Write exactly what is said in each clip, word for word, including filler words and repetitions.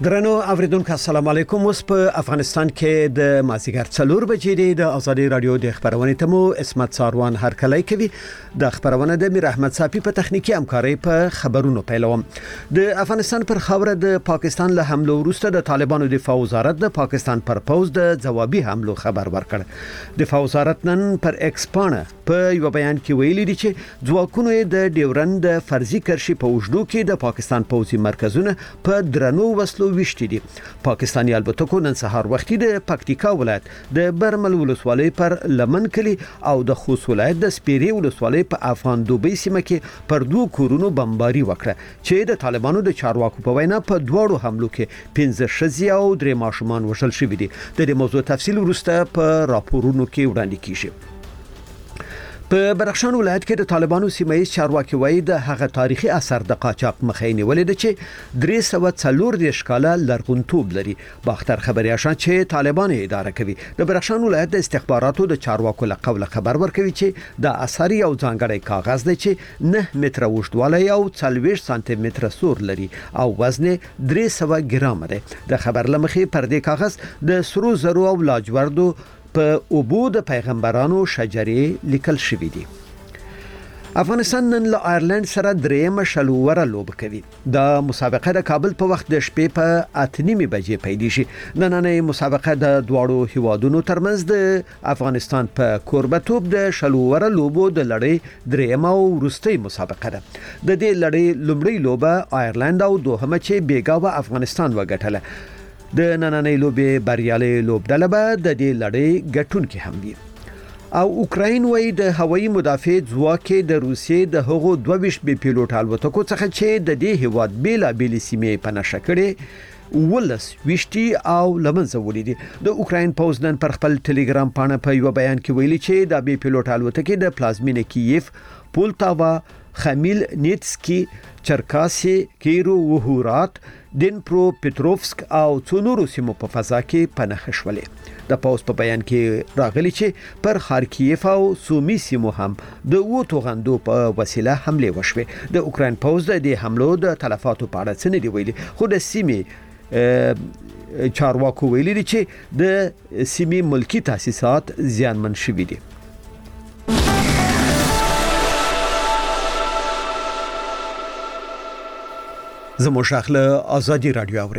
درنو اوریدونکو السلام علیکم. اوس په افغانستان کې د مازیګر څلور بجې دی د ازادي رادیو د خبرونې تمو اسمت ساروان هرکلی کوي. د خبرونه د میر احمد صافي په تخنیکی همکاري په خبرونو پیلوم. د افغانستان پر خاوره د پاکستان له حمله وروسته د طالبانو دفاع وزارت د پاکستان پر پوز د جوابي حملو خبر ورکړ. دفاع وزارت نن پر ایکس پاڼه په یو بیان کې ویلي دي چې ځواکونو د ډیورند فرضي کرشي په وجدو کې د پاکستان پوځي مرکزونه په درنو وسلو وشتي دي. پاکستاني البتکو نن سهار وختي د پکتیکا ولایت د برمل ولسوالۍ پر لمن کلی او د خوست ولایت د سپیری ولسوالۍ په افغان دوبۍ سیمه کې پر دوه کورونو بمباري وکړه چې د طالبانو د چارواکو په وینا په دوړو حملو کې پنځه ښځې او درې ماشومان وژل شوي دي. د دې موضوع تفصیل وروسته په راپورونو کې وړاندې کیږي. په بدخشان ولایت کې د طالبانو سیمه ییز چارواکي وایي د هغه تاریخي اثر د قاچاق مخې نیولې ده چې درې سوه څلور دېرش کاله لرغونتوب لري. باختر خبري آشان چې طالبان اداره کوي د بدخشان ولایت د استخباراتو د چارواکو له قوله خبر ورکوي چې د اثر یو ځانګړی کاغذ دی چې نه متره اوږدوالی او څلوېښت سانتي متره سور لري او وزن درې سوه ګرام دی. د خبر لمخې پر دې کاغذ د سرو زرو او لاجوردو په اوبو د پیغمبرانو شجرې لیکل شوې دي. افغانستان نن له آیرلند سره درېمه شلوره لوبه کوي. د مسابقه د کابل په وخت د شپې په اته نیمې بجې پیلېږي. نننۍ مسابقه د دواړو هیوادونو ترمنځ د افغانستان په کوربتوب د شلوره لوبو د لړۍ درېمه او وروستۍ مسابقه ده. د دې لړۍ لومړۍ لوبه آیرلند او دوهمه چې بیګا افغانستان وګټله. د نننۍ لوبې بریالي لوبډله به د دې لړۍ ګټونکي هم وي. او اوکراین وایي د هوایي مدافع ځواک د روسیې د هغو دوه ویشت بي پیلوټ الوتکو څخه چې د دې هیواد بیلابېلې سیمې په نښه کړې ولس ویشتي او لمنځه وړي دي. د اوکراین پوځ نن پر خپل ټلګرام پاڼه په یو بیان کې ویلي چې د بي پیلوټ الوتکې د پلازمینې کیف، پولتاوا، خمیل نیتسکی، چرکاسي، کیرو وهورات، دینپرو پټروفسک او څو نورو سیمو په فضا کې پناه شولې. د پوز په بیان کې راغلي چې پر خارکیف او سومي سیمو هم د وو توغندو په وسیله حمله وشوه. د اوکراین پوز د دې حملو د تلفاتو په اړه څه نه دی ویلي، خو د سیمې چارواکو ویلي دي چې د سیمې ملکی تاسیسات زیانمن شوي دي. زمو شاخله ازادي رادیو اوري.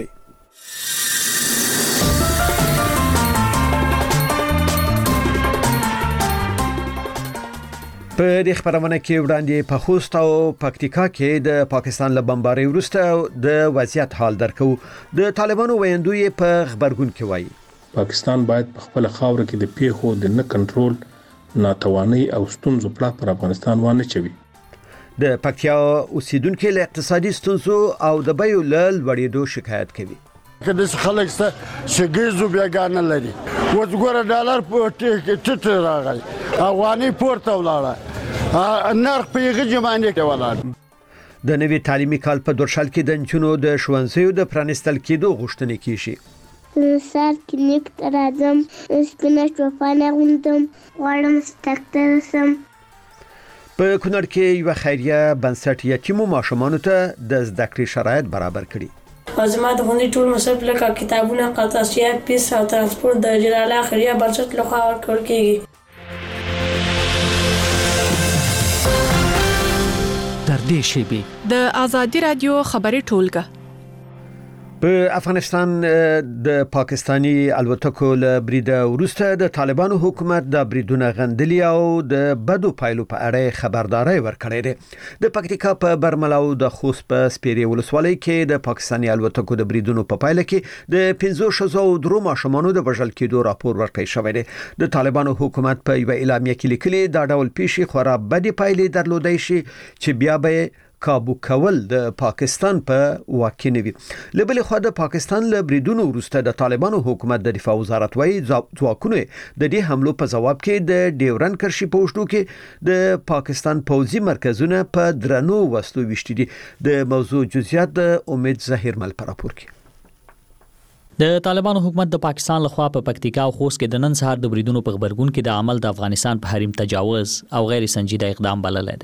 په دې خبرونه کې وړاندې په خوست او پکتیکا کې د پاکستان له بمبارۍ وروسته د وضعیت حال درکو. د طالبانو ویندوی په خبرګون کې وایي پاکستان باید په خپل خاور کې د پیښو د نه کنټرول، ناتواني او ستونزو پړه پر افغانستان وانه چوي. د پکتیا اوسیدونکو له اقتصادي ستونزو او د بیو له لوړېدو شکایت کوي. کله چې خلک ست شګیزو بیاګانه لري وځګوره ډالر په ټټ راغی، افغاني پورته ولاړه، نرخ په یغه جمانه کې ولاړ. د نوي تعلیمي کال په درشل کې د نجونو د ښوونځیو د پرانستل کېدو غوښتنه کیږي. سر کلینیک ته راځم، سپینه چوپانه غوندم، غواړم ډاکټر شم. په کونړ کې یو خیریه بنسټ یتیمو ماشومانو ته د زده کړې شرایط برابر کړي. زما د غونډې ټول مصرف لکه کتابونه، قطعیات، پیس او ترانسپورت د جلاله خیریه بنسټ لخوا ورکړل کیږي. تر دې شیبې د ازادي رادیو خبري ټولګه. په افغانستان د پاکستانی الوتکو له بریده وروسته د طالبانو حکومت د بریدونه غندلي او د بدو پایلو په اړه خبرداري ورکړې ده. د پکتیکا په برمل او د خوست په سپیری ولسوالۍ کې د پاکستانی الوتکو د بریدونو په پایله کې د پنځه شزو او درو ماشومانو د وژل کېدو راپور ورکړی شوی دی. د طالبانو حکومت په یو اعلامیه کې لیکلي دا ډول پیښې خورا بدې پایلې درلودای شي چې بیا به کابو کول د پاکستان په واکې نه وي. لبل خو د پاکستان له بریدونو وروسته د طالبانو حکومت د دفاع وزارت وايي ځواکونه د دې حملو په جواب کې د ډیورن کرشي پوښتنو کې د پاکستان پوځي مرکزونه په درنو وسلو وشتي دي. د موضوع جزئیات د امید ظاهر مل پر راپور کې. د طالبانو حکومت د پاکستان لخوا په پکتیکا او خوست کې د نن سهار د بریدونو په خبرګون کې د عمل د افغانستان په حریم تجاوز او غیر سنجیده اقدام بللی دی.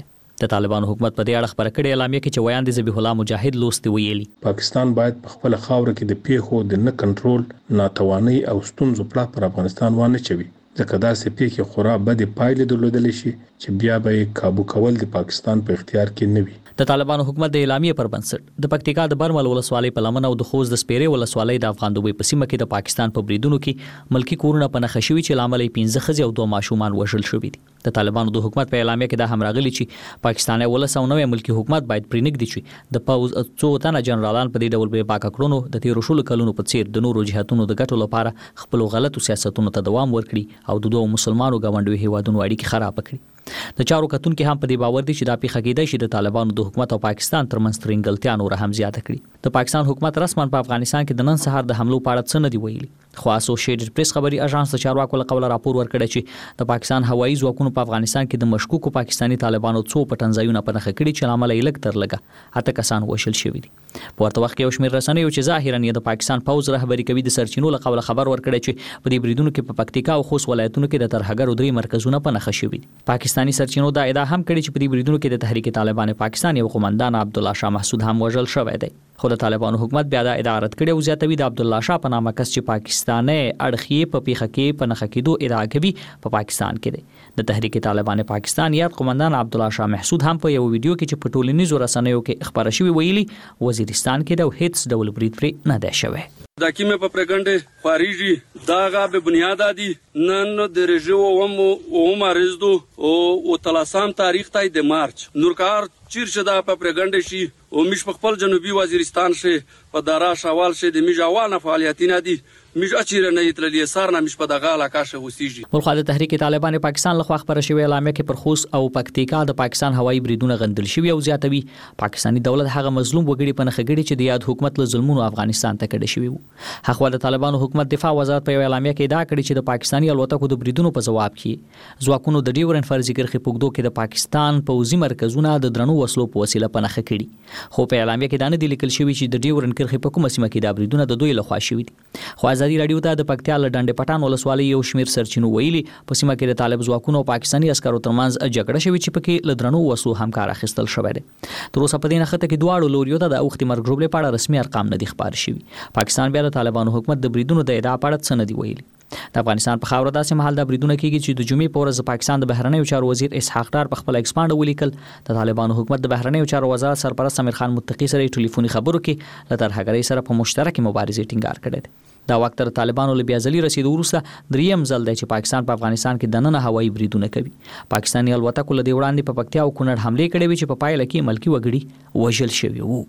د طالبانو حکومت په دې اړه خبره کړې اعلامیه کې چې ویاند ذبیح الله مجاهد لوستي ویلي پاکستان باید په خپل خاور کې د پیښو د نه کنټرول ناتواني او ستونزو پړه پر افغانستان وانه چوي ځکه دا سه پیښې خورا بد پایلې درلودل شي چې بیا به قابو کول د پاکستان په اختیار کې نه وي د طالبانو حکومت د اعلامیې پر بنسټ د پکتیکا د برمل ولسوالۍ په لمن او د خوست د سپیرې ولسوالۍ د افغان دوبۍ په سیمه کې د پاکستان په بریدونو کې ملکی کورونه په نښه شوي چې لامل یې پنځه ښځې او دوه ماشومان وژل شوي دي د طالبانو د حکومت په اعلامیه کې دا هم راغلي چې پاکستاني ولس او نوې ملکی حکومت باید پرېنږدي چې د پوز څو تنه جنرالان په دې ډول به پاک کړونو د تیرو شلو کلونو په څیر د نورو جهاتونو د ګټو لپاره خپل غلطو سیاستونو ته دوام ورکړي او د دوه مسلمانانو غونډوي هیوادونو اړیکې خراب کړي د چارو کتون کې هم په دې باور دي چې دا پیښه کېدای شي د طالبانو د حکومت او پاکستان ترمنځ ترنګلتیا نور هم زیاته کړي د پاکستان حکومت رسماً په افغانستان کې د نن سهار د حملو په اړه څه نه دی ویلي خو اسوسییټډ پریس خبري اژانس د چارواکو له قوله راپور ورکړی چې د پاکستان هوایي ځواکونو په افغانستان کې د مشکوکو پاکستاني طالبانو څو پټنځایونه په نښه کړي چې لامل یې لږ تر لږه اته کسان وژل شوي دي په ورته وخت کې یو شمېر رسنیو چې ظاهراً یې د پاکستان پوز رهبري کوي د سرچینو له قوله خبر ورکړی چې په دې بریدونو کې په پکتیکا او خوست ولایتونو کې د ترهګرو درې مرکزونه په نښه شوي دي پاکستاني سرچینو دا ادعا هم کړې چې په دې بریدونو کې د تحریک طالبان پاکستان یو قومندان عبدالله شاه محسود هم وژل شوی دی خو د طالبانو حکومت بیا دا ادعا رد کړې او زیاتوي د عبدالله شاه په نامه کس چې پاکستاني اړخي په پیښه کې په نښه کېدو ادعا کوي په پاکستان کې دی د تحریک طالبان پاکستان یاد قومندان عبدالله شاه محسود هم په یو ویډیو کې چې په ټولنیزو رسنیو کې خبره شوی ویلي وزیرستان کې د هیڅ ډول برید پرې نه دی شوی دا کیمه په پرګنډه خاريږي دا غا به بنیاد دي نن د رژو وم او مارزدو او تلاسام تاریخ تای د مارچ نورکار چیرشه دا په پرګنډه شي او مش په خپل جنوبي وزیرستان شي په دارا شوال شي د میجاوانه فعالیتونه دي مش اچیره نه یتللی سار نه مش په دغه علاقه شو وسیږي بلخو د تحریک طالبان پاکستان لخوا خبره شوی اعلامیه کې پر خوست او پکتیکا د پاکستان هوایي بریدونه غندل شوی او زیاتوي پاکستاني دولت هغه مظلوم وګړي په نخښه ګړي چې د یاد حکومت له ظلمونو افغانستان ته کډه شوی وو هغه د طالبانو حکومت دفاع وزارت په اعلامیه کې ادعا کړې چې د پاکستاني الوتکو د بریدونو په جواب کې ځواکونو د ډیورن فرضي کرښې پوګدو کې د پاکستان پوځي مرکزونه د درنو وسلو په وسیله په نخښه کړي خو په اعلامیه کې دا نه دی لیکل شوی چې د ډیورن کرښې په کومه سیمه کې د بریدونو د دوی لخوا شوی دي خو ازادي رادیو ته د پکتیا له ډنډ پټان ولسوالۍ یو شمیر سرچینو ویلي په سیمه کې د طالب ځواکونو او پاکستاني عسکرو ترمنځ جګړه شوې چې پکې له درنو وسلو هم کار اخیستل شوی دی تر اوسه په دې نښته کې دواړو لوریو ته د اوختي مرګ ژوبلې په اړه رسمي ارقام نه دي خبر شوي پاکستان بیا د طالبانو حکومت د بریدونو د ادعا په اړه څه نه دی ویلي د افغانستان په خاوره داسې مهال د بریدونه کېږي چې د جمعې په ورځ پاکستان د بهرنیو چارو وزیر اسحاق ډار په خپل ایکسپانډ ولیکل د طالبانو حکومت د بهرنیو چارو وزارت سرپرست امیر خان متقی سره ټلیفوني خبرو کې له ترهګرۍ سره په مشترکه مبارزې ټینګار کړی دی دا وخت تر طالبانو له بیا ځلې رسیدو وروسته دریم ځل دی چې پاکستان په افغانستان کې دننه هوایي بریدونه کوي پاکستاني الوتکو له دې وړاندې په پکتیا او کونړ حمله کړې وي چې په پایله کې ملکی وګړي وژل شوي وو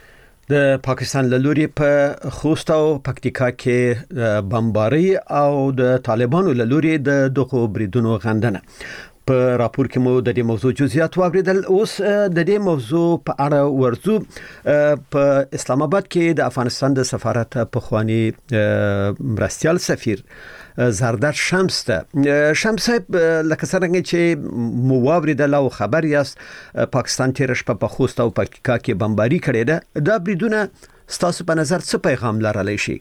د پاکستان له لوري په خوست او پکتیکا کې بمباري او د طالبانو له لوري د دغه بریدونو غندنه په راپور کې مو د دې موضوع جزئیات واوریدل اوس د دې موضوع په اړه ورزو په اسلام آباد کې د افغانستان د سفارت په خواني مرستيال سفیر زرداد شمس ته شمس لکه څنګه چې مو واوریدل او خبر یاست پاکستان تیر شپه په خوست او پکتیکا کې بمباري کړې ده دا بریدونه ستاسو په نظر څه پیغام لرلی شي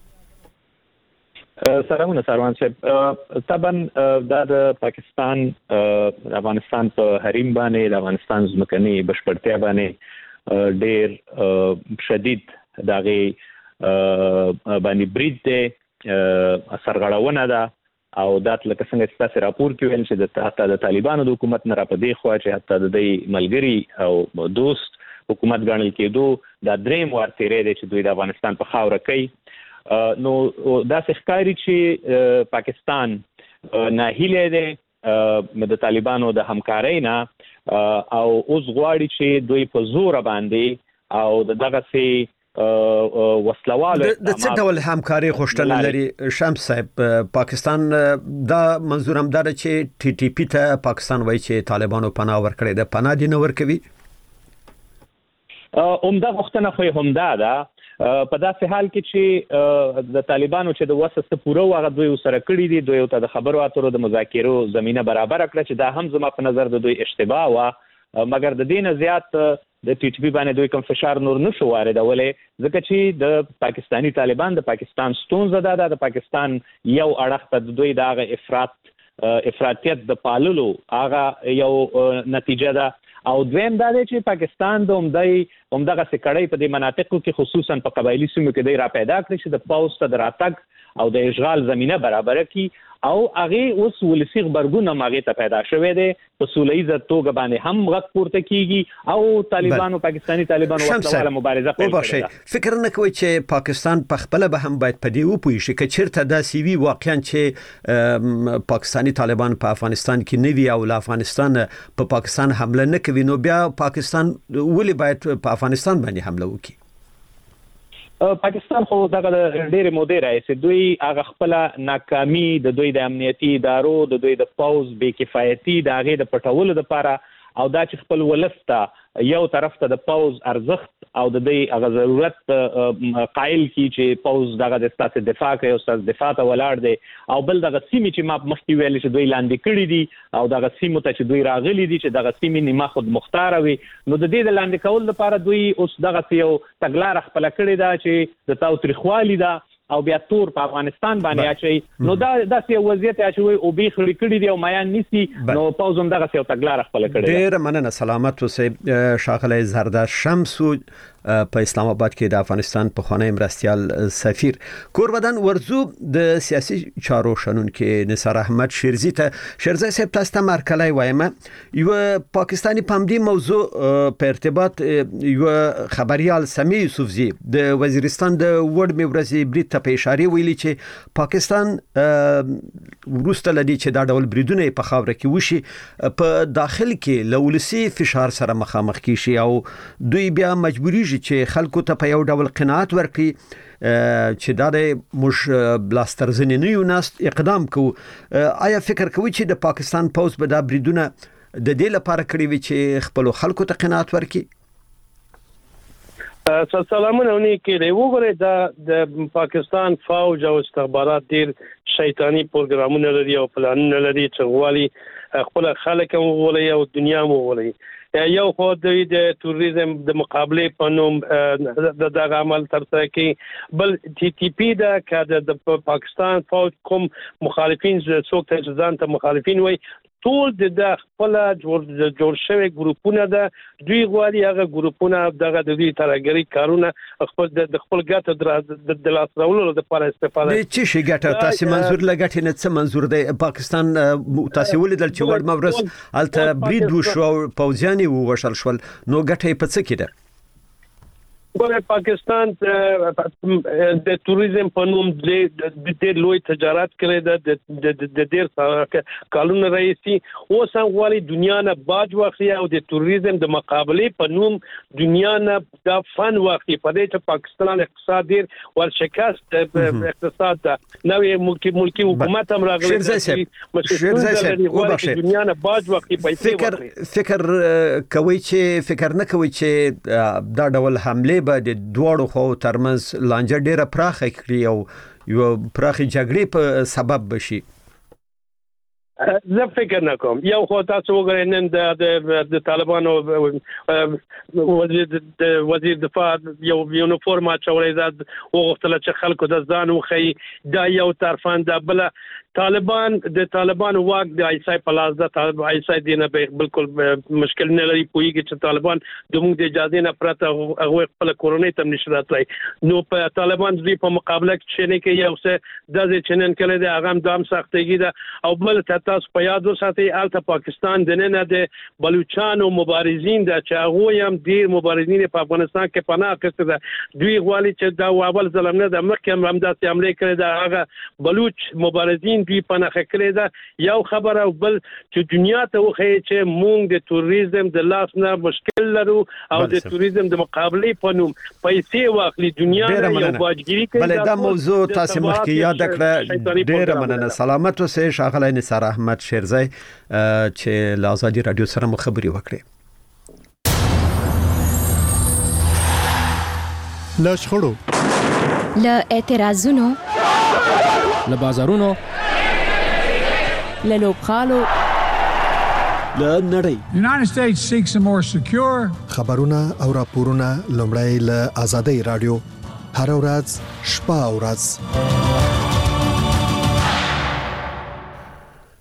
سلامونه سروان صاحب طبعا د پاکستان افغانستان په حریم باندې د افغانستان ځمکني بشپړتیا باندې ډېر شدید دغه باندې برید دی سرغړونه ده او دا لکه څنګه چې تاسو راپور کې ویل چې د حتی د طالبانو د حکومت نه را پدې خو چې حتی د دې ملګری او دوست حکومت ګڼل کېدو دا دریم وار تیرې دی چې دوی د افغانستان په خاوره کوي نو دا ښکاري چې پاکستان ناهیله دی د طالبانو د همکارۍ نه او اوس غواړي چې دوی په زور باندې او دغه سي وسلواله د څه ډول همکاري غوښتنه لري شمس صاحب پاکستان دا منظور هم دا چې ټي ټي پی ته پاکستان وایي چې طالبانو پناه ورکړي ده پناه دي نه ورکوي عمده غوښتنه خو هم دا ده په داسې حال کې چې د طالبانو چې د وسه پوره واغ دوی سره کړی دي دوی ته د خبرو اترو د مذاکرو زمينه برابر کړه چې دا هم زما په نظر د دوی اشتباه و مګر د دین زیات د ټي ټي پی باندې دوی کوم فشار نور نشو واردولې ځکه چې د پاکستانی طالبان د پاکستان ستونزه ده د پاکستان یو اړخ ته دوی دغه افراط افراطیت د پاللو هغه یو نتیجه ده او دویم دا دی چې پاکستان د عمدای عمدغه سکړی په دې مناطقو کې خصوصا په قبایلی سیمو کې دی را پیدا کړی چې د پوز ته د راتګ او د اشغال زمينه برابر کړي او هغه اوس ولسی خبرګون ماغه ته پیدا شوه دی په سولېزه توګه باندې هم غږ پورته کیږي او طالبانو پاکستانی طالبانو وسله مبارزه پیل کړه. فکر نه کوي چې پاکستان په خپل به هم باید په دې وپوي شي چې چیرته د سی وی واقعا چې پاکستانی طالبان په افغانستان کې نوي او له افغانستان په پاکستان حمله نه کوي نو بیا پاکستان ولې باید په افغانستان باندې حمله وکړي؟ پاکستان خو دغه ډېر مودې راځي دوی هغه خپل ناکامي د دوی د امنیتي ادارو د دوی د پوز بې کفایتي د هغه د پټولو لپاره او دا چې خپل ولسته یو طرف ته د پوز ارزښت او د دې هغه ضرورت قائل کی چې پوز دغه د ستاسو دفاع کوي او ستاسو دفاع ته ولاړ دی او بل دغه سیمې چې ما مخکې ویل چې دوی لاندې کړی دي او دغه سیمو ته چې دوی راغلي دي چې دغه سیمې نیمه خود مختار وي نو د دې د لاندې کول لپاره دوی اوس دغه یو تګلار خپل کړی دا چې د تاوتریخوالي دا او بیا تور په افغانستان باندې اچي نو دا داسې وضعیت اچوي او به خړی کړی دی او میان نسی نو پوزوم دغه یو تګلار خپل کړی ډیر مننه سلامت اوسې شاغله زردار شمسو په اسلام آباد کې د افغانستان په خانه مرستيال سفیر کوربدان ورزو د سیاسي چارو شنن کې نثار احمد شیرزی ته شیرزی صاحب تاسو ته مرکلای وایم یو پاکستانی پامدی موضوع په ارتباط یو خبريال سمی یوسفزی د وزیرستان د وډ میورزي بریټ ته په اشاره ویلي چې پاکستان ورسته لدی چې دا ډول بریدونه په خاور کې وشي په داخل کې لولسی فشار سره مخامخ کیشي او دوی بیا مجبوری چې خلکو ته په یو ډول قناعت ورکړي چې دا د مش بلاسترزنی نه یو ناس اقدام کو آیا فکر کوي چې د پاکستان پوز به دا بریدونه د دې لپاره کړی وي چې خپل خلکو ته قناعت ورکړي؟ سلامونه ونی کې دی وګورئ دا د پاکستان فوج او استخبارات ډیر شیطانی پروګرامونه لري او پلانونه لري چې غواړي خپل خلک هم وولي او دنیا هم وولي یو خو د توریزم د مقابله په نوم د دغه عمل ترسره کوي بل ټي ټي پی دا کده د پاکستان فوج کوم مخالفین څوک ته ځان ته مخالفین وای ټول د خپل جوړ جوړ شوی ګروپونه ده دوی غواړي هغه ګروپونه دغه د دې ترګری کارونه خپل د خپل ګټه د لاس راوړلو لپاره استفاده کوي چې شي ګټه تاسو منظور لګټ نه څه منظور دی پاکستان تاسو ولیدل چې ورډ مورس الته برید وشو پوځیان وشل شول نو ګټه په څه کې ده؟ ګوره پاکستان د توریزم په نوم د ډېر لوی تجارت کړی د د ډېر کالونه رئیسي اوس هم غواړي دنیا نه باج واخلي او د توریزم د مقابله په نوم دنیا نه د فن واخلي په دې چې پاکستان اقتصاد ډېر ورشکست اقتصاد ده نوې ملکی ملکی حکومت هم راغلی شیرزی دنیا نه باج واخلي فکر فکر کوي چې فکر نه کوي چې دا ډول حمله به د دوړو خو ترمنځ لانجه ډیره پراخه کړي او یو پراخه جګړې په سبب بشي؟ زه فکر نه کوم یو خو تاسو وګورئ نن د د طالبانو وزیر د وزیر دفاع یو یونیفورم اچولې ده وغوښتل چې خلکو د ځان وخی دا یو طرفان ده بل طالبان د طالبان واک د ایسای پلاس د طالب ایسای دینه به بالکل مشکل نه لري پویږي چې طالبان د موږ د اجازه نه پرته هغه خپل کورونی تم نشي راتلای نو په طالبان د په مقابله کې نه کې یو څه د چنن کله د اغم دام سختګي ده او بل تاسو په یاد وساتئ الته پاکستان د نه د بلوچستان مبارزین د چاغو هم ډیر مبارزین په افغانستان کې پناه اخیسته ده دوی غواړي چې دا اول ظلم نه د مخکې هم همداسې عملي کړي ده هغه بلوچ مبارزین دوی پناه کړي ده یو خبره بل چې دنیا ته وخی چې مونږ د توریزم د لاس نه مشکل لرو او د توریزم د مقابله په نوم پیسې واخلي دنیا نه یو باجګری کوي بل دا موضوع تاسو مخکې یاد کړه ډیر مننه سلامت اوسئ شاغله نثار احمد شیرزی چې له ازادي رادیو سره خبري وکړي. له شخړو له اعتراضونو له بازارونو له لوبخالو له نړۍ United States seeks a more secure خبرونه او راپورونه لومړی له ازادي رادیو هر ورځ شپه او ورځ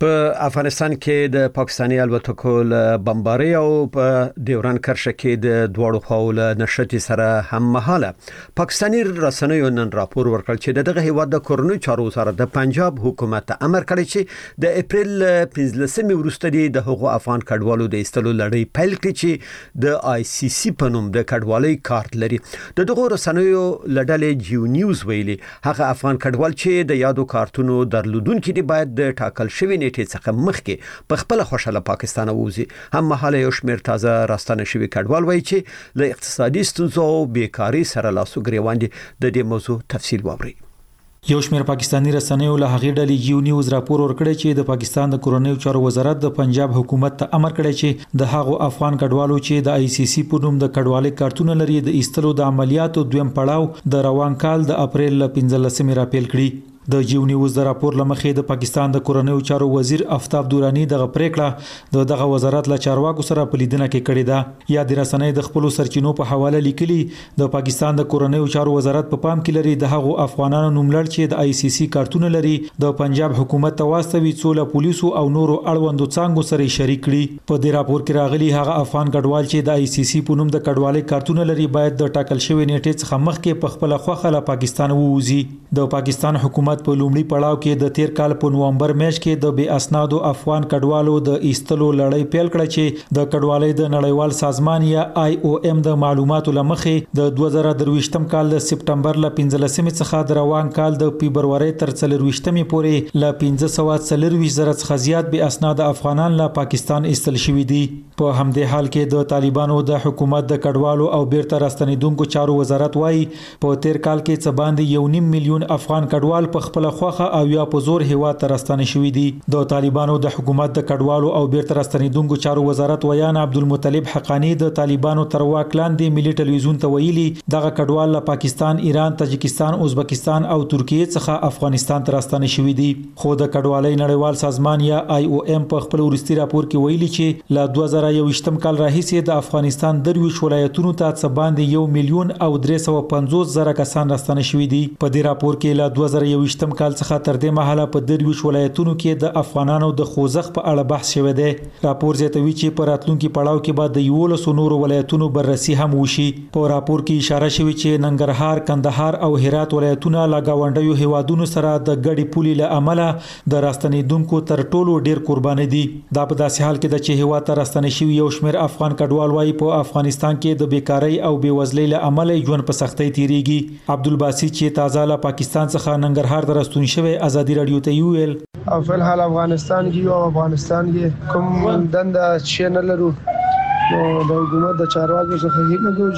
په افغانستان کې د پاکستاني الوتکو له بمباري او په ډیورن کرښه کې د دوړو خواو له نشټي سره هم مهاله پاکستاني رسنیو نن راپور ورکړ چې دغه هیواد د کورونو چارو وزارت د پنجاب حکومت امر کړی چې د اپریل پنځلسمې وروسته د هغو افغان کډوالو د ایستلو لړۍ پیل کړي چې د آی سی سی په نوم د کډوالۍ کارت لري. د دغه رسنیو لړلې جیو نیوز ویلي هغه افغان کډوال چې د یادو کارتونو درلودونکو دي باید د ټاکل شوی نیټه څخه مخکې په خپل خوشاله پاکستان ووزي. هم مهاله یو شمېر تازه راستانه شوی کډوال وایي چې له اقتصادي ستونزو او بیکاری سره لاسو ګریوان دي. د دې موضوع تفصیل واورئ. یو شمېر پاکستاني رسنیو له هغې ډلې جیو نیوز راپور ورکړی چې د پاکستان د کورنیو چارو وزارت د پنجاب حکومت ته امر کړی چې د هغو افغان کډوالو چې د آی سی سی په نوم د کډوالۍ کارتونه لري د ایستلو د عملیاتو دویم پړاو د روان کال د اپریل پنځلسمې راپیل کړي. د جیو نیوز د راپور لمخې د پاکستان د کورنیو چارو وزیر آفتاب دورانی دغه پریکړه د دغه وزارت له چارواکو سره په لیدنه کې کړې ده. یا د رسنۍ د خپل سرچینو په حواله لیکلي د پاکستان د کورنیو چارو وزارت په پام کې لري د هغو افغانانو نوملړ چې د آی سی سی کارتونه لري د پنجاب حکومت ته واستوي څو له پولیسو او نورو اړوندو څانګو سره شریک کړي. په دې راپور کې راغلي هغه افغان کډوال چې د آی سی سی په نوم د کډوالۍ کارتونه لري باید د ټاکل شوی نیټې څخه مخکې په خپل خوخه له پاکستان ووزي. د پاکستان حکومت په لومړي پړاو کې د تیر کال په نومبر میاشت کې د بې اسنادو افغان کډوالو د ایستلو لړۍ پیل کړه چې د کډوالۍ د نړیوال سازمان یا آی او ایم د معلوماتو لمخې د دوه زره درویشتم کال د سپټمبر ل پنځلسمې څخه د روان کال د فبرورۍ تر څلرویشتمې پورې ل پنځه سوه څلرویشت زره څخه زیات بې اسناد افغانان له پاکستان ایستل شوي دي. په همدې حال کې د طالبانو د حکومت د کډوالو او بیرته راستنیدونکو چارو وزارت وایي په تیر کال کې څه باندې یو نیم میلیون افغان کډوال په خپل خوخه او یا په زور هیواد ته راستنه شوي دي. د طالبانو د حکومت د کډوالو او بیرته راستنیدونکو چارو وزارت ویان عبدالمطلب حقانی د طالبانو تر واک لاندې ملي ټلویزیون ته ویلي دغه کډوال له پاکستان، ایران، تاجکستان، ازبکستان او ترکیه څخه افغانستان ته راستنه شوي دي. خو د کډوالۍ نړیوال سازمان یا آی او ایم په خپل وروستي راپور کې ویلي چې له دوه زره یوویشتم کال راهیسې د افغانستان درویشت ولایتونو ته څه باندې یو میلیون او درې سوه پنځوس زره کسان راستنه شوي دي. په دې راپور کې له دوه زره یوویشتم کال څخه تر دې مهاله په درویشت ولایتونو کې د افغانانو د خوځښت په اړه بحث شوی دی. راپور زیاتوي چې په راتلونکي پړاو کې به د یولسو نورو ولایتونو بررسي هم وشي. په راپور کې اشاره شوې چې ننګرهار، کندهار او هرات ولایتونه له ګاونډیو هیوادونو سره د ګډې پولې له امله د راستنیدونکو تر ټولو ډیر قرباني دي. دا په داسې حال کې د چې هیواد ته راستنه شوي یو شمېر افغان کډوال وایي په افغانستان کې د بیکارۍ او بېوزلۍ له امله ژوند په سختۍ تیریږي. عبدالباسط چې تازه له پاکستان څخه ننګرهار ته راستون شوی ازادي رادیو ته ویل او فل حال افغانستان کې یو افغانستان کې کوم دنده چې نه لرو نو د حکومت د چارواکو څخه هیله کوو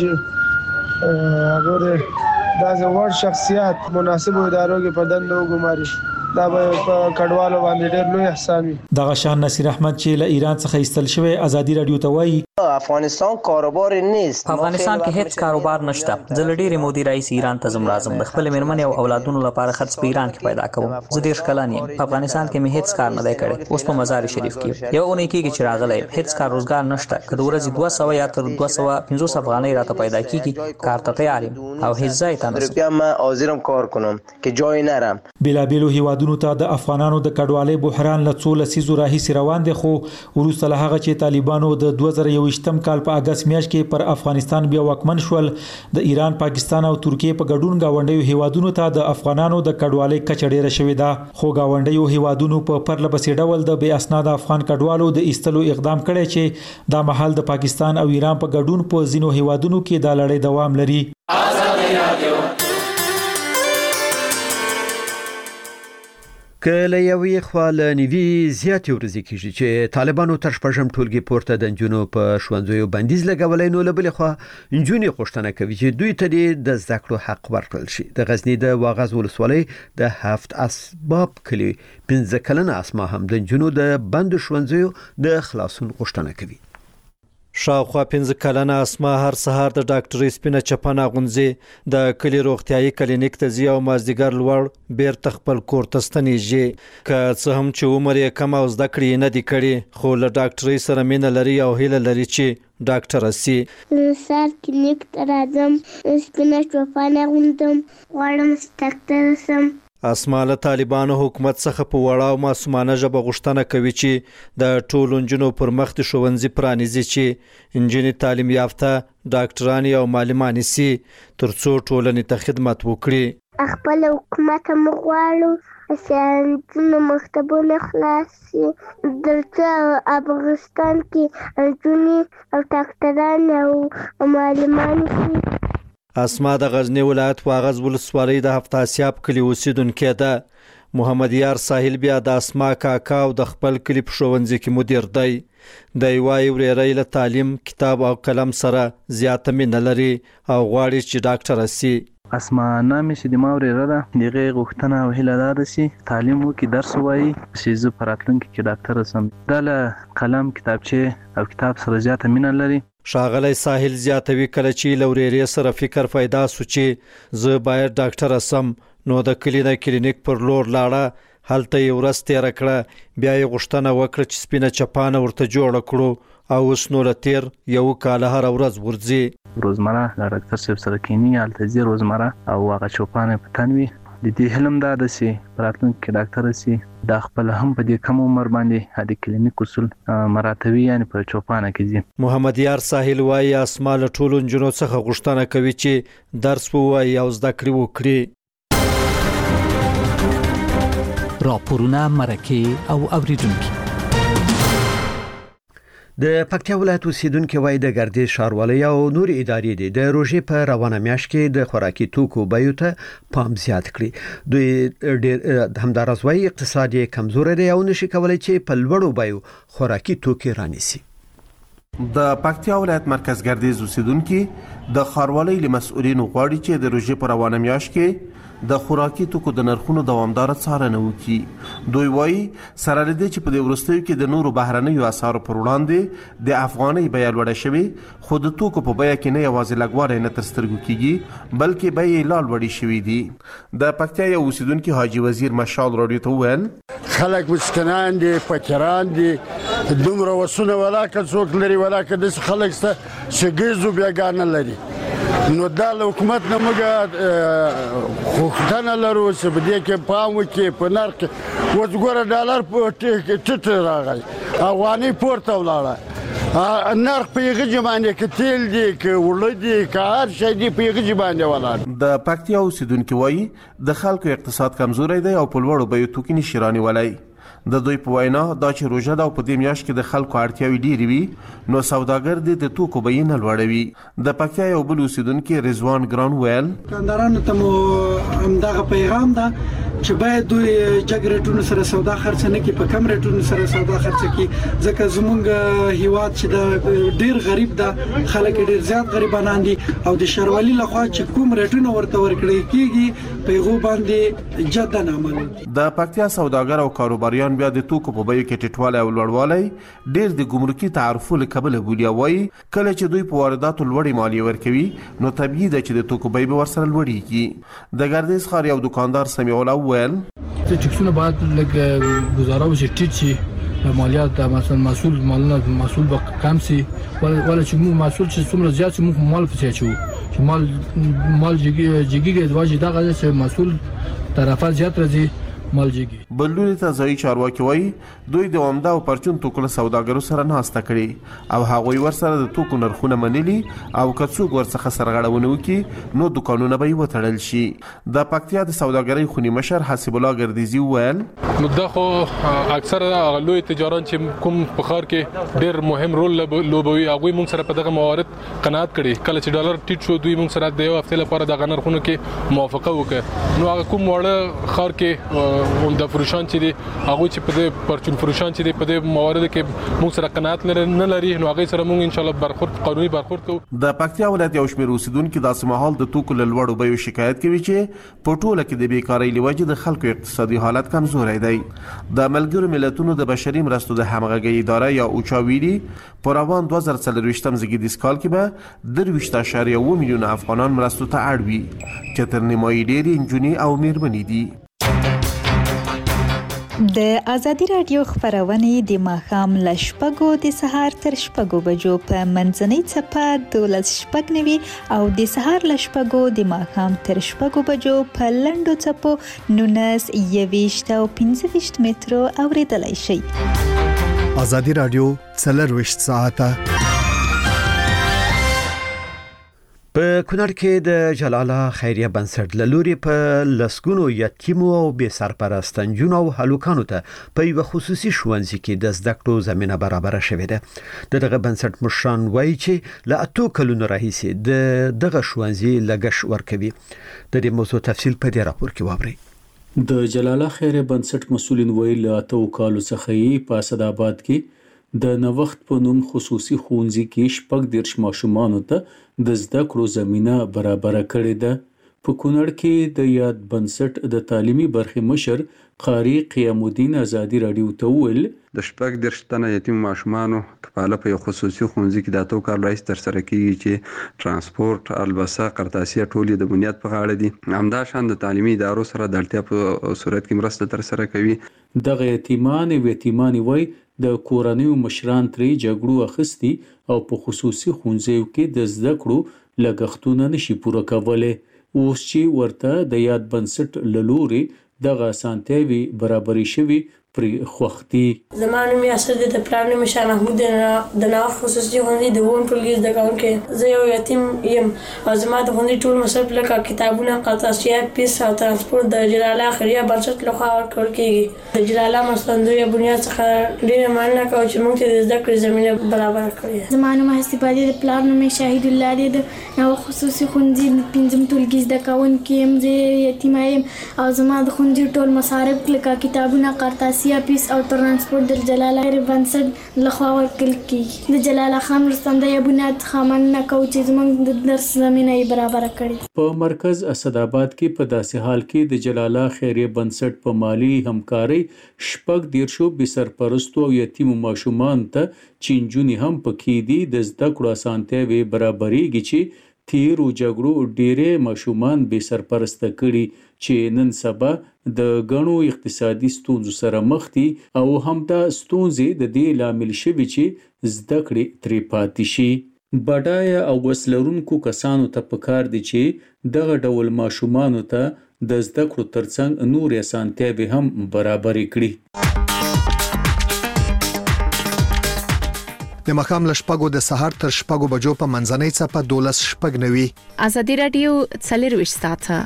چې هغه د ځوړ شخصیت مناسب ادارو کې په دندو وګماري. دا به په کډوالو باندې ډېر لوی احسان وي. دغه شان نصیر احمد چې له ایران څخه ایستل شوی ازادي رادیو ته وایي افغانستان کاروبار نیست. په افغانستان کې هیڅ کاروبار نشته. زه له ډېرې مودې راهیسې ایران ته ځم راځم. د خپلې مېرمنې او اولادونو لپاره خرڅ په ایران کې پیدا کوم. زه ډېر کلن یم. په افغانستان کې مې هیڅ کار نه دی کړی. اوس په مزار شریف کې یو اونۍ کېږي چې راغلی یم. هیڅ کار روزګار نشته. که د ورځې دوه سوه یا تر دوه سوه پنځوس افغانۍ راته پیدا کېږي کار ته تیار یم او هیڅ ځای ته نه ځم. من حاضرم کار کنم که جای نرم. بېلابېلو هیوادونو ته د افغانانو د کډوالۍ بحران له څو لسیزو راهیسې روان دی. خو وروسته له هغه چې طالبانو د دوه زره یوویشتم کال په اګست میاشت کې پر افغانستان بیا واکمن شول د ایران، پاکستان او ترکیې په ګډون گاونډیو هیوادونو ته د افغانانو د کډوالۍ کچه ډیره شوې ده. خو گاونډیو هیوادونو په پرله پسې ډول د بې اسناد افغان کډوالو د ایستلو اقدام کړی چې دا مهال د پاکستان او ایران په ګډون په ځینو هیوادونو کې دا لړۍ دوام لري. که له یوې خوا له نوي زیاتې ورځې کېږي چې طالبانو تر شپږم ټولګي پورته د نجونو په ښوونځیو بندیز لګولی، نو له بلې خوا نجونې غوښتنه کوي چې دوی ته د زده کړو حق ورکړل شي. د غزني د واغظ ولسوالۍ د هفت اسباب کلي پنځه کلنه اسما هم د نجونو د بندو ښوونځیو د خلاصون غوښتنه کوي. شاوخوا پنځه کلنه اسما هر سهار د ډاکټرۍ سپینه چپنه اغوندي، د کلي روغتیایي کلینیک ته ځي او مازدیګر لوړ بیرته خپل کور ته ستنیږي. که څه هم چې عمر یې کم او زده کړې نه دي کړي، خو له ډاکټرۍ سره مینه لري او هیله لري چې ډاکټره سي. سهار کلینیک ته راځم، سپینه چپنه اغوندم، غواړم ډاکټره سم. اسماله طالبانو حکومت څخه په وړه او معصومانه ژبه غوښتنه کوي چې د ټولو نجونو پر مخ د ښوونځي پرانیزي چې نجونې تعلیم یافته ډاکټرانې او معلمانې سي ترڅو ټولنې ته خدمت وکړي. خپل حکومت هم غواړو چې نجونو مکتبونه خلاص شي دلته افغانستان کې نجونې او ډاکټران او معلمان شي. اسما د غزنی ولایت واغز ولسوالۍ د هفت اسیاب کلی اوسیدونکې ده. محمد یار ساحل بیا د اسما کاکا او د خپل کلی په ښوونځي کې مدیر دی. د یوای ورېرې له تعلیم کتاب او قلم سره زیاته مینه لري او غواړي چې ډاکټر شي. اسما نامې چې د ما ورېره ده دغه غوښتنه او هیله ده چې تعلیم وکړي درس ووایي چې زه په راتلونکي کې ډاکټر شم. دا له قلم کتابچې او کتاب سره زیاته مینه لري. ښاغلی ساحل زیاتوي کله چې له ورېرې سره فکر پیدا سو چې زه باید ډاکټر شم نو د کلي نه کلینیک پر لور لاړه. هلته یې ورځ تېره کړه بیا یې غوښتنه وکړه چې سپینه چپانه ورته جوړه کړو او اوس نو له تېر یو کاله هره ورځ ورځي. روزمره له ډاکټر صاحب سره کینی هلته ځي روزمره او هغه چوپانه په تن وي. د دې حلم دا ده چې په راتلونکي کې ډاکټر شي. دا خپل هم په دې کم عمر باندې د کلینیک اصول مراتبي یعنی په چوپانه کې ځي. محمد یار ساحل وایي اسما له ټولو نجونو څخه غوښتنه کوي چې درس ووایي او زده کړې وکړي. راپورونه مرکه او اوریدونکي. د پکتیا ولایت اوسیدونکو وایي د ګردې ښاروالۍ او نور ادارې دي د روژې په روانه میاشت کې د خوراکي توکو بیو ته پام زیات کړي. دوی ډېر همدارس وایي اقتصاد یې کمزوري دی او نشي کولای چې په لوړو بیو خوراکي توکي رانیسي. د پکتیا ولایت مرکز ګردیز اوسیدونکو د ښاروالۍ له مسؤلینو غواړي چې د روژې په روانه میاشت کې د خوراکي توکو د نرخونو دوامدار څارنه وکړي. دوی وایي سره لدې چې په دې وروستیو کې د نورو بهرنیو اسعارو پر وړاندې د افغانۍ بیه لوړه شوې خو د توکو په بیه کې نه یوازې لږوالی نه تر سترګو کیږي بلکې بیې یې لا لوړې شوې دي. د پکتیا یو اوسیدونکي حاجي وزیر مشال راډیو ته وویل خلک مسکینان دي فقیران دي دومره وسونه ولاکه څوک لري ولاکه داسې خلک شته چې ګیزو بیګانه لري. نو دا له حکومت نه موږ غوښتنه لرو چې په دې کې پام وکړي په نرخ کې. اوس ګوره ډالر ټیټ راغی افغانۍ پورته ولاړه نرخ په یغه باندې کې تیل دي که وړه دي که هر شی دي په یغه باندې ولاړ. د پکتیا اوسیدونکو وایي د خلکو اقتصاد کمزوری دی او په لوړو بیو توکي نشي رانیولی. د دوی په وینا دا چې روژه ده او په دې میاشت کې د خلکو اړتیاوې ډېرې وي نو سوداګر دې د توکو بیې نه لوړوي. د پکتیا یو بل اوسیدونکي رضوان ګران ویل کاندارانو ته مو همدغه پیغام ده چې باید دوی جګ ریټونو سره سودا خرڅ نه کړي په کم ریټونو سره سودا خرڅ کړي ځکه زمونږ هیواد چې د ډیر غریب ده خلک ډیر زیات غریبانان دي او د ښاروالۍ لخوا چې کوم ریټونه ورته ورکړي کیږي په هغه باندې جدن عمل. د پکتیا سوداګر او کاروباریان بیا د توکو په بیو کې ټیټوالی او لوړوالی ډیر د ګمرکي تعرفو له کبله بولي. وایي کله چې دوی په وارداتو لوړې مالیې ورکوي نو طبیعي ده چې د توکو بیې به ورسره لوړېږي. د ګردیز ښار یو دکاندار سمیع الله وویل ټیکسونه باید لږ ګزاره وشي ټیټ شي مالیات مثلا مسئول مالونه مسئول به کم شي ولا چې موږ مسئول چې څومره زیات شي موږ مال پسې اچو چې مال مال جګي جګي واجب دغه چې مسئول طرفه زیات راځي مال جګي. بلډونې ته ځایي چارواکي وایي دوی د عمده او پرچون توکو له سوداګرو سره ناسته کړې او هغوی ورسره د توکو نرخونه منلي او که څوک ورڅخه سرغړونه وکړي نو دوکانونه به یې وتړل شي. د پکتیا د سوداګرۍ خوني مشر حسیب الله ګردیزي وویل نو دا خو اکثر لوی تجاران چې کوم په ښار کې ډېر مهم رول لوبوي هغوی موږ سره په دغه موارد قناعت کړي. کله چې ډالر ټیټ شو دوی موږ سره د یو هفتې لپاره دغه نرخونو کې موافقه وکړه. نو هغه کوم واړه ښار کې ولدا فروشان چې دي هغه چې په دې پرچون فروشان چې دي په دې موارد کې موږ سره قناعت نه لري نو هغه سره موږ ان شاء الله برخورد قانوني برخورد کوو. د پکتیا ولایت یو شمېر اوسیدونکو داسې مهال د توکو له لوړو بیو شکایت کوي چې په ټوله کې د بیکارۍ له وجې د خلکو اقتصادي حالت کمزوری دی. د ملګرو ملتونو د بشري مرستو د همغږۍ اداره یا اوچا ویلي په روان دوه زره څلرویشتم زیږدیز کال کې به درویشت اعشاریه اوه میلیونه افغانان مرستو ته اړ وي چې تر نیمایي ډېرې نجونې او میرمنې دي. د ازادي رادیو خبرونه د ماښام له شپږو د سهار تر شپږو بجو په منځنۍ چپه دولس شپږ نوي او د سهار له شپږو د ماښام تر شپږو بجو په لنډو چپو نونس یويشت او پنځه ویشت مترو اوریدلای شئ. ازادي رادیو څلرویشت ساعته په کونړ کې د جلاله خیریه بنسټ لوري په لسګونو یتیمو او بې سرپرست نجونو او هلوکانو ته په یو خصوصي ښوونځي کې د زده کړو زمينه برابر شوې ده. دغه بنسټ مشران وایي چې له اتو کلونو راهیسې د دغه ښوونځي لګښ ورکوي. د دې موضوع تفصیل په دې راپور کې واورئ. د جلاله خیریه بنسټ مسولین وایي له اتو کالو څخه یې په اسداباد کې د نوښت په نوم خصوصي ښوونځي کې شپږ دیرش ماشومانو ته د زده کړو زمينه برابر کړې ده. په کونړ کې د یاد بنسټ د تعلیمي برخې مشر قاری قیام الدین ازادي رادیو ته ویل د شپږ دیرش تنه یتیم ماشومانو کفاله په خصوصي ښوونځي کې د اتو کال راځي تر سره کیږي چې ترانسپورت، البسه، قرطاسیه ټولې د بنیاد په غاړه دي. همدا شان د تعلیمي ادارو سره د اړتیا په صورت کې مرسته تر سره کوي. دغه یتیمان او یتیمانې وای د کورنیو مشران ترې جګړو اخستي او په خصوصي ښوونځیو کې د زده کړو لګښتونه نشي پوره کولای. اوس چې ورته د یاد بنسټ لوري دغه اسانتیاوي برابرې شوي پرې خوښتي. زمانو می اصل د پلان مشان محمود د نو خصوصي ښوونځي د وون ټولګي د کاون کې زه یو یتیم یم او زما د ښوونځي ټول مصرف لکه کتابونه، قرطاسیه، پیس او ترانسپورت د جلاله خیریه بنسټ لخوا ورکول کیږي. د جلاله مسندوی بنیاد څخه ډیره مننه کوم چې موږ ته د زده کړې زمينه برابر کړې. زمانو محسوبادي د پلان می شاهد الله دی د نو خصوصي ښوونځي د پنځم ټولګي د کاون کې یم زه یتیم یم او زما د ښوونځي ټول مصارف لکه کتابونه، قرطاسیه، پیس او ترانسپورت د جلاله خیریه بنسټ لخوا ورکول کیږي. د جلاله خان مرستندوی بنیاد خامنه کوم چې زموږ د درس زمينه برابر کړې. په مرکز اسداباد کې په داسې حال کې د جلاله خیریه بنسټ په مالی همکاري شپږ دیرشو بې سرپرستو او یتیمو ماشومان ته چینجونی هم پکې دي د زده کړو اسانتیاوي برابرېږي چې تیر او جګړو ډېرې ماشومان بې سرپرسته کړي چې نن سبا د غنو اقتصادي ستونزو سره مخ دي او هم دا ستونزې د دې لامل شوي چې زده کړې ترې پاتې شي. بډایه او وسلرونکو کسانو ته پکار دي چې دغه ډول ماشومانو ته د زده کړو ترڅنګ نور اسانتیاوي هم برابرې کړي. د مخام له شپږو د سهار تر شپږو بجو په منځنۍ چپه دولس شپږ نوي. ازادي رادیو څلرویشت ساعته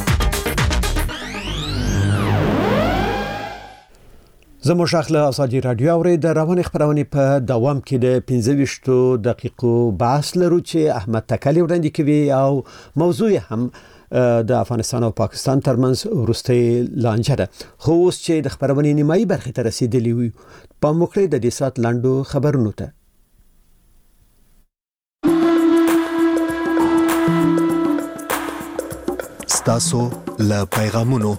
زموږ اخله ازادي رادیو اوري د رواني خبرونه په دوام کې د پنځه ویشت دقیقو بحث لرو چې احمد تکلی وړاندې کوي او موضوع هم د افغانستان او پاکستان ترمنځ ورستۍ لانجه ده. خو اوس چې د خبرونه نیمایي برخه ته رسیدلی وي په موخه د دې سات لاندو خبرونو ته ستاسو له پیغامونو.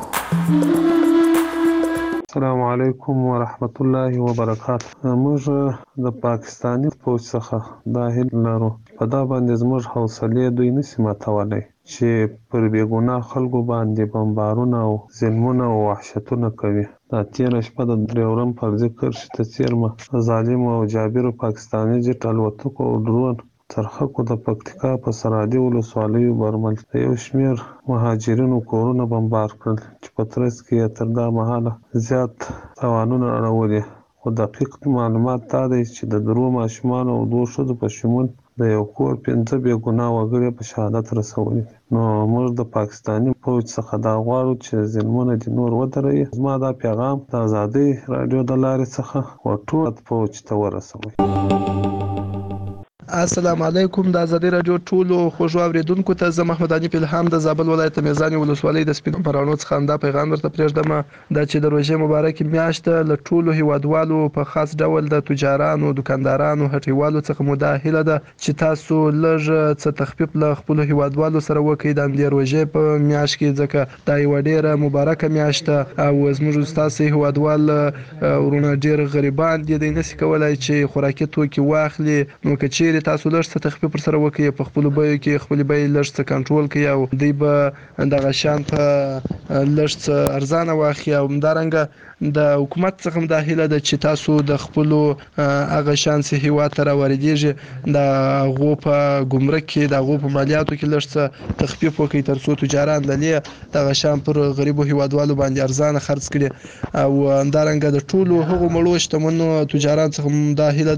السلام علیکم ورحمت الله وبرکاته. موږ د پاکستاني فوج څخه دا هیله لرو په دا باندې زموږ حوصله دوی نشي ماتولای چې پر بیګناه خلکو باندې بمبارونه او ظلمونه او وحشتونه کوي. دا تیر شپه د ډریورم پر ذکر شته چیرمه ظالم او جابر پاکستاني جټ الوتکو او ډرون ترخکو د پکتیکا په سرادي ولسوالۍ برمل یو شمیر مهاجرینو کورونه بمبار کړل چې په ترڅ کې تر دا مهاله زیات تاوانونه اړولي. خو دقیق معلومات دا دي چې د درو ماشومان او دوه ښځو په شمول د یو کور پنځه بې ګناه وګړي په شهادت رسولي. نو موږ د پاکستاني فوج څخه دا غواړو چې ظلمونه دي نور ودروي. زما دا پیغام د ازادي رادیو د لارې څخه ټول فوج ته ورسوي. السلام علیکم. د ازادي رادیو ټولو خوږو اوریدونکو ته زه محمد علي فلهام د زابل ولایت میزان ولسوالۍ د سپینو پرانو څخه دا پیغام ورته پرېږدم دا چې د روژې مبارکې میاشت له ټولو هیوادوالو په خاص ډول د تجارانو، دکاندارانو، هټیوالو څخه مو دا هیله ده چې تاسو لږ څه تخفیف له خپل هیوادوالو سره وکړئ د همدې روژې په میاشت کې، ځکه دا یوه ډیره مبارکه میاشت ده او زموږ ستاسو هیوادوال ورونه ډیر غریبان دي، دوی نشي کولای چې خوراکي توکي واخلي. نو که چیرې تاسو لږ څه تخفیف پر سره وکړي په خپل بیو کې خپل بیې لږ څه کنټرول کړي او دوی به دغه شان په لږ څه ارزانه واخلي او همدارنګه د حکومت څخه هم دا هیله ده چې تاسو د خپل هغه شان چې هیواد ته راوړیږي د هغو په ګمرک کې د هغو په مالیاتو کې لږ څه تخفیف وکړي تر څو تجاران للې دغه شان پر غریبو هیوادوالو باندې ارزانه خرڅ کړي او همدارنګه د ټولو هغو مړو شتمنو تجاران څخه دا هیله